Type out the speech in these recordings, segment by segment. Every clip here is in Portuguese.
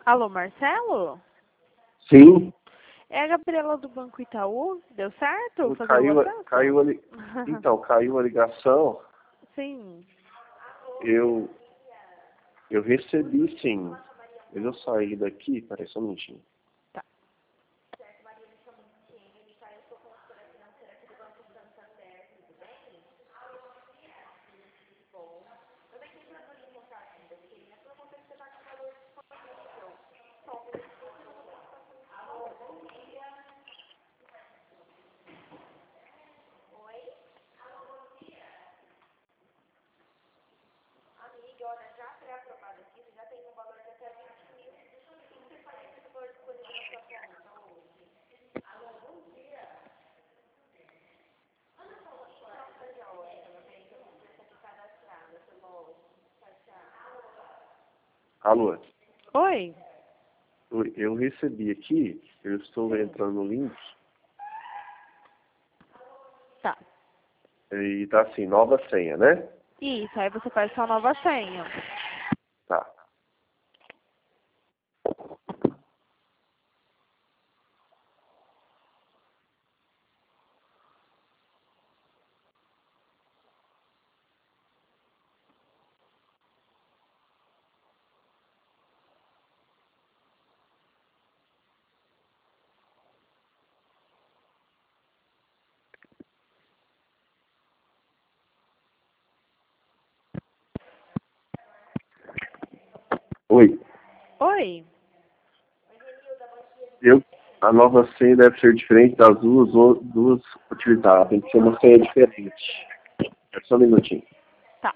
Alô, Marcelo? Sim. É a Gabriela do Banco Itaú? Deu certo fazer o Caiu, acesso? então, caiu a ligação. Sim. Eu recebi sim. Mas eu saí daqui, peraí só um minutinho. Tá. Alô? Oi? Eu recebi aqui, eu estou entrando no link Tá. e tá assim, nova senha, né? Isso, aí você faz sua nova senha. Tá. Oi. Oi? A nova senha deve ser diferente das duas utilizadas. Tem que ser uma senha diferente. É só um minutinho. Tá.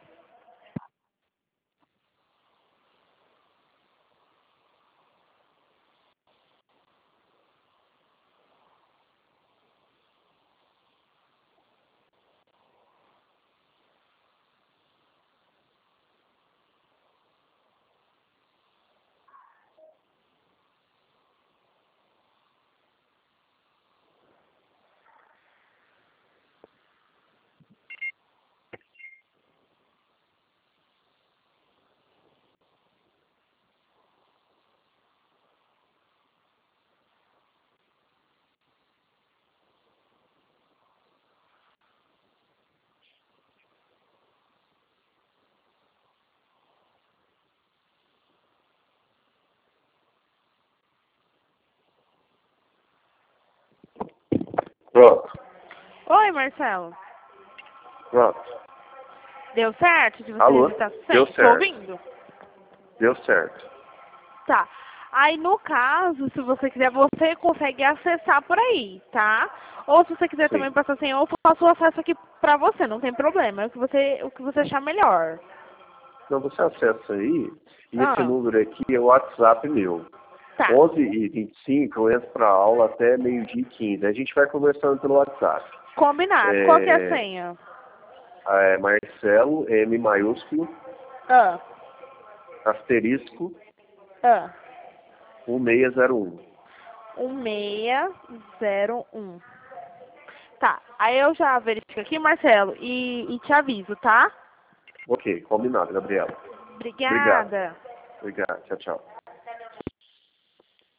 Pronto. Oi, Marcelo. Pronto. Deu certo de você Alô? resetar a senha? Deu Tô certo. ouvindo? Deu certo. Tá. Aí, no caso, se você quiser, você consegue acessar por aí, tá? Ou se você quiser Sim. também passar senha, eu faço o acesso aqui pra você, não tem problema. É o que você achar melhor. Então você acessa aí, e esse Ah, número aqui é o WhatsApp meu. tá. 11h25 eu entro para aula até 12h15. A gente vai conversando pelo WhatsApp. Combinado. Qual que é a senha? Marcelo, M maiúsculo, Ah, asterisco, ah. 1601. 1601. Tá. Aí eu já verifico aqui, Marcelo, e te aviso, tá? Ok, combinado, Gabriela. Obrigado. Obrigada. Obrigado. Tchau, tchau.